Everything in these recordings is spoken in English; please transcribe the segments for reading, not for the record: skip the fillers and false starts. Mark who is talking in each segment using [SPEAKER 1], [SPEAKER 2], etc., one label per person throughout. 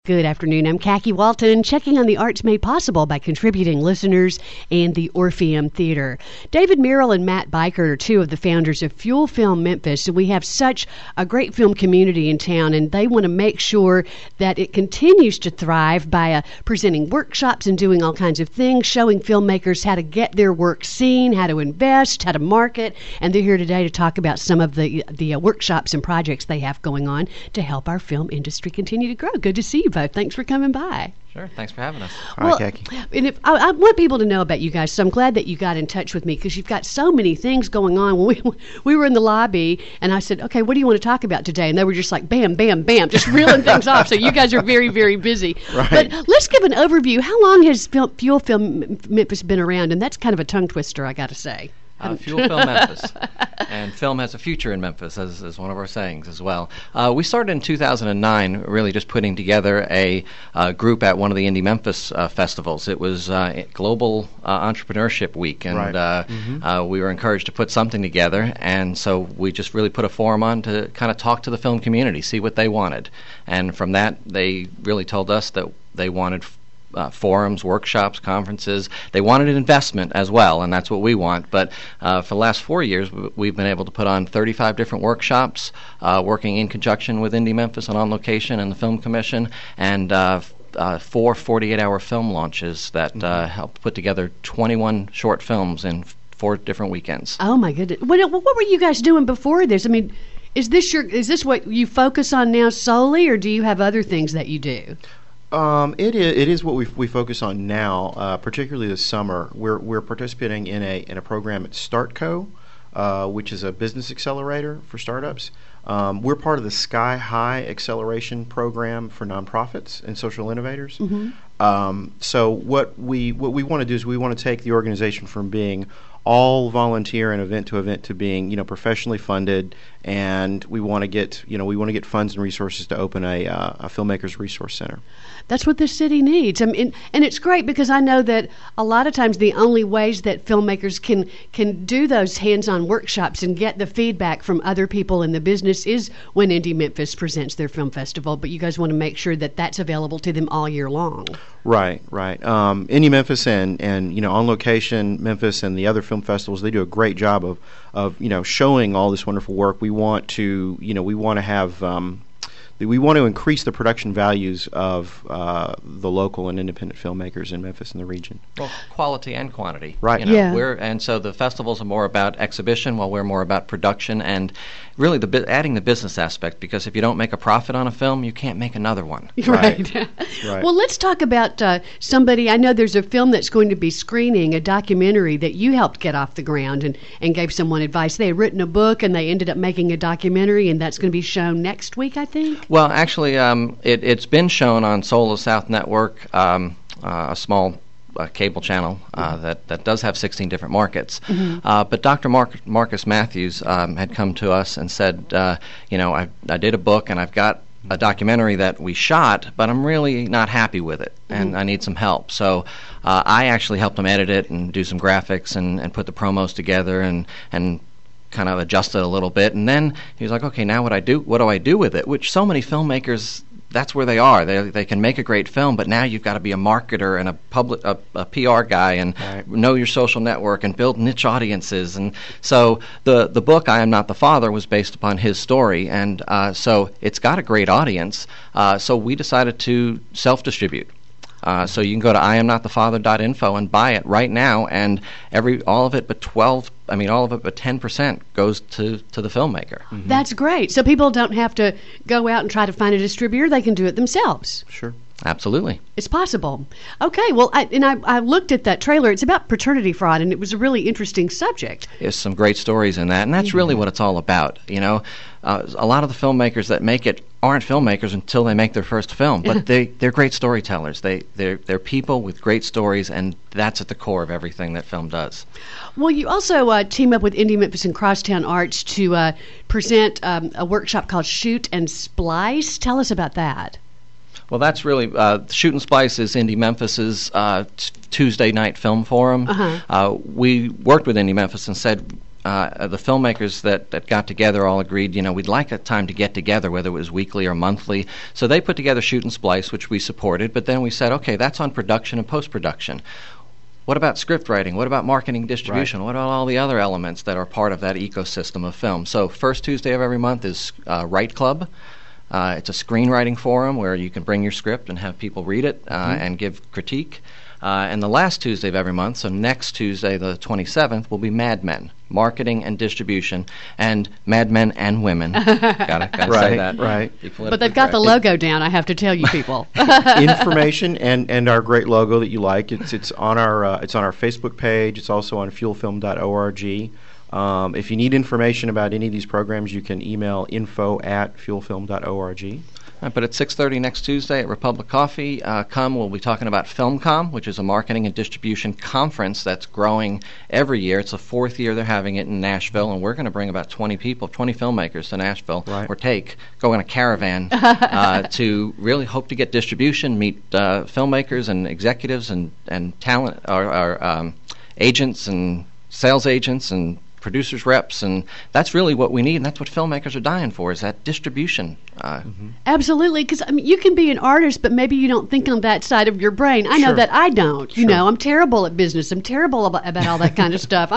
[SPEAKER 1] Good afternoon. I'm Khaki Walton, checking on the arts made possible by contributing listeners and the Orpheum Theater. David Merrill and Matt Biker are two of the founders of Fuel Film Memphis, and we have such a great film community in town, and they want to make sure that it continues to thrive by presenting workshops and doing all kinds of things, showing filmmakers how to get their work seen, how to invest, how to market, and they're here today to talk about some of the workshops and projects they have going on to help our film industry continue to grow. Good to see you both. Thanks for coming by.
[SPEAKER 2] Sure. Thanks for having us.
[SPEAKER 1] Well, hi, Khaki. And I want people to know about you guys, so I'm glad that you got in touch with me because you've got so many things going on. When we were in the lobby, and I said, okay, what do you want to talk about today? And they were just like, bam, bam, bam, just reeling things off. So you guys are very, very busy.
[SPEAKER 3] Right.
[SPEAKER 1] But let's give an overview. How long has Fuel Film Memphis been around? And that's kind of a tongue twister, I got to say.
[SPEAKER 2] Fuel Film Memphis. And film has a future in Memphis, as one of our sayings as well. We started in 2009, really just putting together a group at one of the Indie Memphis festivals. It was Global Entrepreneurship Week, and
[SPEAKER 3] right.
[SPEAKER 2] We were encouraged to put something together, and so we just really put a forum on to kind of talk to the film community, see what they wanted. And from that, they really told us that they wanted forums, workshops, conferences. They wanted an investment as well, and that's what we want. But for the last 4 years, we've been able to put on 35 different workshops, working in conjunction with Indie Memphis and On Location and the Film Commission, and 4 48-hour film launches that helped put together 21 short films in 4 different weekends.
[SPEAKER 1] Oh, my goodness. What were you guys doing before this? I mean, is this what you focus on now solely, or do you have other things that you do?
[SPEAKER 3] It is what we focus on now, particularly this summer. We're participating in a program at StartCo, which is a business accelerator for startups. We're part of the Sky High Acceleration Program for nonprofits and social innovators. So what we want to do is we want to take the organization from being all volunteer and event to being professionally funded, and we want to get funds and resources to open a filmmakers resource center.
[SPEAKER 1] That's what the city needs. I mean, and it's great because I know that a lot of times the only ways that filmmakers can do those hands-on workshops and get the feedback from other people in the business is when Indie Memphis presents their film festival. But you guys want to make sure that that's available to them all year long.
[SPEAKER 3] Right. Indie Memphis and On Location Memphis and the other film festivals, they do a great job of showing all this wonderful work. We want to increase the production values of the local and independent filmmakers in Memphis and the region.
[SPEAKER 2] Well, quality and quantity.
[SPEAKER 3] Right.
[SPEAKER 1] Yeah.
[SPEAKER 2] And so the festivals are more about exhibition, while we're more about production and really adding the business aspect. Because if you don't make a profit on a film, you can't make another one.
[SPEAKER 1] Right.
[SPEAKER 3] Right.
[SPEAKER 1] Well, let's talk about somebody. I know there's a film that's going to be screening, a documentary that you helped get off the ground and gave someone advice. They had written a book and they ended up making a documentary, and that's going to be shown next week, I think.
[SPEAKER 2] Well, actually, it's been shown on Soul of South Network, a small cable channel that does have 16 different markets. But Dr. Marcus Matthews had come to us and said, I did a book and I've got a documentary that we shot, but I'm really not happy with it, and I need some help. So I actually helped him edit it and do some graphics and put the promos together and kind of adjust it a little bit. And then he was like, okay, now what do I do with it? Which so many filmmakers, that's where they are. They can make a great film, but now you've got to be a marketer and a PR guy and know your social network and build niche audiences. And so the book, I Am Not the Father, was based upon his story, and so it's got a great audience. So we decided to self-distribute. So you can go to iamnotthefather.info and buy it right now, and all of it but 10% goes to the filmmaker.
[SPEAKER 1] That's great. So people don't have to go out and try to find a distributor; they can do it themselves.
[SPEAKER 3] Sure.
[SPEAKER 2] Absolutely.
[SPEAKER 1] It's possible. Okay, well, I looked at that trailer. It's about paternity fraud, and it was a really interesting subject.
[SPEAKER 2] There's some great stories in that, and that's really what it's all about. A lot of the filmmakers that make it aren't filmmakers until they make their first film, but they're great storytellers. They're people with great stories, and that's at the core of everything that film does.
[SPEAKER 1] Well, you also team up with Indie Memphis and Crosstown Arts to present a workshop called Shoot and Splice. Tell us about that.
[SPEAKER 2] Well, that's really Shoot and Splice is Indie Memphis's Tuesday night film forum. We worked with Indie Memphis and said, the filmmakers that got together all agreed, we'd like a time to get together, whether it was weekly or monthly. So they put together Shoot and Splice, which we supported, but then we said, okay, that's on production and post-production. What about script writing? What about marketing and distribution? Right. What about all the other elements that are part of that ecosystem of film? So first Tuesday of every month is Write Club. It's a screenwriting forum where you can bring your script and have people read it and give critique. And the last Tuesday of every month, so next Tuesday, the 27th, will be Mad Men, marketing and distribution, and Mad Men and women. Gotta say that.
[SPEAKER 3] Right.
[SPEAKER 1] But they've got the logo down, I have to tell you people.
[SPEAKER 3] Information and our great logo that you like. It's on our Facebook page. It's also on fuelfilm.org. If you need information about any of these programs, you can email info@fuelfilm.org.
[SPEAKER 2] But at 6:30 next Tuesday at Republic Coffee, we'll be talking about FilmCom, which is a marketing and distribution conference that's growing every year. It's the fourth year they're having it in Nashville, and we're going to bring about 20 filmmakers to Nashville, go in a caravan to really hope to get distribution, meet filmmakers and executives and talent, or agents and sales agents and producers, reps, and that's really what we need, and that's what filmmakers are dying for, is that distribution.
[SPEAKER 1] Absolutely, because you can be an artist, but maybe you don't think on that side of your brain. I know that I don't. You know, I'm terrible at business. I'm terrible about all that kind of stuff.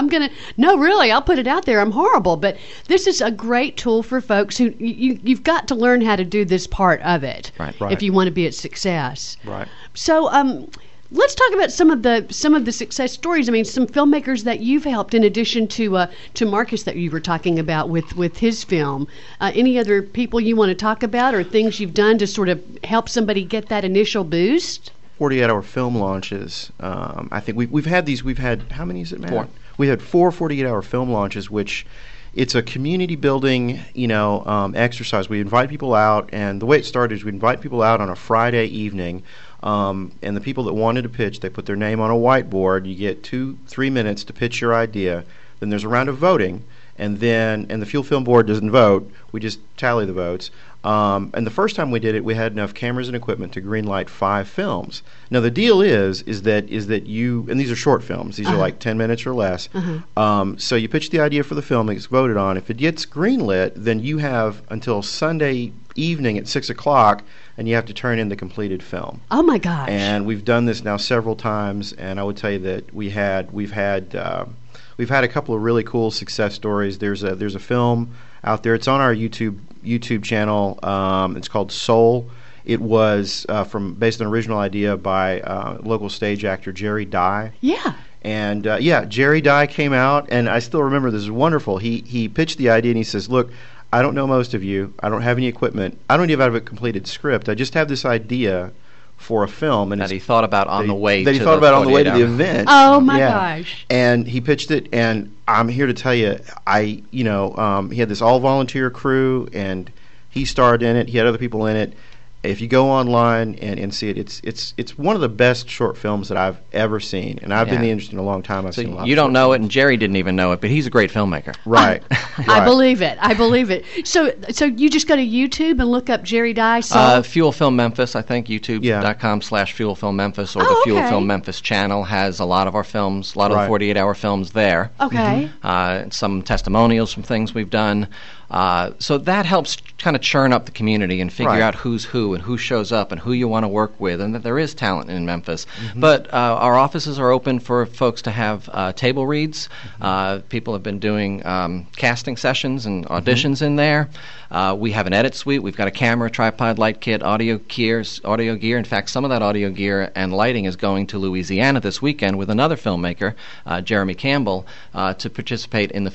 [SPEAKER 1] I'll put it out there. I'm horrible, but this is a great tool for folks who you've got to learn how to do this part of it if you want to be a success.
[SPEAKER 3] Right.
[SPEAKER 1] So, let's talk about some of the success stories. I mean, some filmmakers that you've helped, in addition to Marcus that you were talking about with his film. Any other people you want to talk about, or things you've done to sort of help somebody get that initial boost?
[SPEAKER 3] 48-hour film launches. I think we've had these. We've had, how many is it, Matt?
[SPEAKER 2] 4.
[SPEAKER 3] We had 4 48-hour film launches, which it's a community building, exercise. We invite people out, and the way it started is we invite people out on a Friday evening. And the people that wanted to pitch, they put their name on a whiteboard. You get 2-3 minutes to pitch your idea. Then there's a round of voting, and the Fuel Film Board doesn't vote. We just tally the votes. And the first time we did it, we had enough cameras and equipment to greenlight 5 films. Now the deal is that you, and these are short films. These are like 10 minutes or less. So you pitch the idea for the film, it gets voted on. If it gets greenlit, then you have until Sunday evening at 6 o'clock, and you have to turn in the completed film.
[SPEAKER 1] Oh my gosh!
[SPEAKER 3] And we've done this now several times, and I would tell you that we've had a couple of really cool success stories. There's a film out there. It's on our YouTube channel. It's called Soul. It was based on an original idea by local stage actor Jerry Dye.
[SPEAKER 1] Yeah.
[SPEAKER 3] And Jerry Dye came out, and I still remember this is wonderful. He pitched the idea, and he says, "Look, I don't know most of you. I don't have any equipment. I don't even have a completed script. I just have this idea for a film." And
[SPEAKER 2] that he thought about on the way to
[SPEAKER 3] the event.
[SPEAKER 1] Oh my gosh!
[SPEAKER 3] And he pitched it, and I'm here to tell you, he had this all volunteer crew, and he starred in it. He had other people in it. If you go online and see it, it's one of the best short films that I've ever seen, and I've been in the industry in a long time. I've seen a lot.
[SPEAKER 2] You don't know it, and Jerry didn't even know it, but he's a great filmmaker.
[SPEAKER 3] Right.
[SPEAKER 1] I believe it. So you just go to YouTube and look up Jerry Dye.
[SPEAKER 2] Fuel Film Memphis, I think, youtube.com/Fuel Film Memphis, or the Fuel Film Memphis channel has a lot of our films, a lot of the 48-hour films there.
[SPEAKER 1] Okay.
[SPEAKER 2] Some testimonials from things we've done. So that helps kind of churn up the community and figure out who's who and who shows up and who you want to work with, and that there is talent in Memphis. But our offices are open for folks to have table reads. People have been doing casting sessions and auditions in there. We have an edit suite. We've got a camera, tripod, light kit, audio gear. In fact, some of that audio gear and lighting is going to Louisiana this weekend with another filmmaker, Jeremy Campbell, to participate in the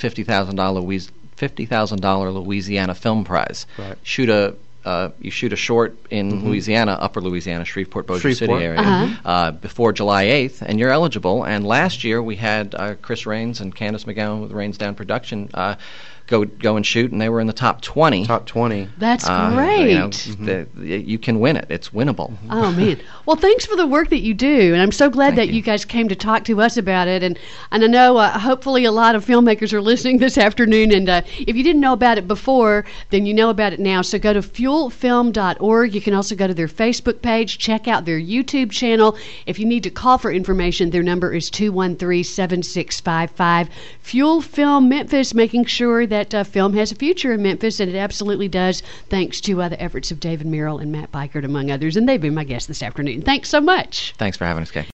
[SPEAKER 2] $50,000 Louisiana Film Prize. Right. You shoot a short in Louisiana, Upper Louisiana, Shreveport-Bossier City area, before July 8th, and you're eligible. And last year we had Chris Rains and Candace McGowan with Rains Down Production go and shoot, and they were in the top 20.
[SPEAKER 3] Top 20.
[SPEAKER 1] That's great.
[SPEAKER 2] You can win it. It's winnable.
[SPEAKER 1] Oh, man. Well, thanks for the work that you do, and I'm so glad that you guys came to talk to us about it. And I know hopefully a lot of filmmakers are listening this afternoon, and if you didn't know about it before, then you know about it now. So go to fuelfilm.org. You can also go to their Facebook page, check out their YouTube channel. If you need to call for information, their number is 213-7655. Fuel Film Memphis, making sure that film has a future in Memphis, and it absolutely does, thanks to the efforts of David Merrill and Matt Bikert, among others. And they've been my guests this afternoon. Thanks so much.
[SPEAKER 2] Thanks for having us, Kay.